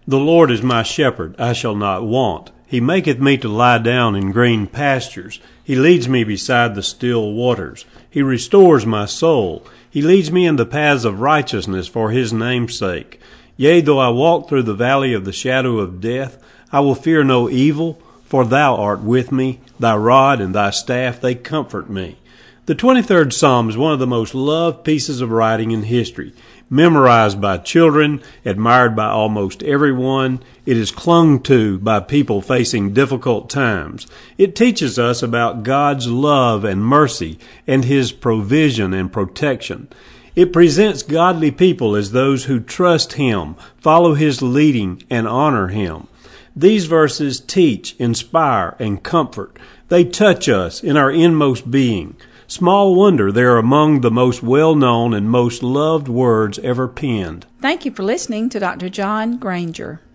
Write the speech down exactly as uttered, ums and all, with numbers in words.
The Lord is my shepherd, I shall not want. He maketh me to lie down in green pastures. He leads me beside the still waters. He restores my soul. He leads me in the paths of righteousness for his name's sake. Yea, though I walk through the valley of the shadow of death, I will fear no evil, for thou art with me. Thy rod and thy staff, they comfort me. The twenty-third Psalm is one of the most loved pieces of writing in history. Memorized by children, admired by almost everyone, it is clung to by people facing difficult times. It teaches us about God's love and mercy and his provision and protection. It presents godly people as those who trust him, follow his leading, and honor him. These verses teach, inspire, and comfort. They touch us in our inmost being. Small wonder they are among the most well-known and most loved words ever penned. Thank you for listening to Doctor John Granger.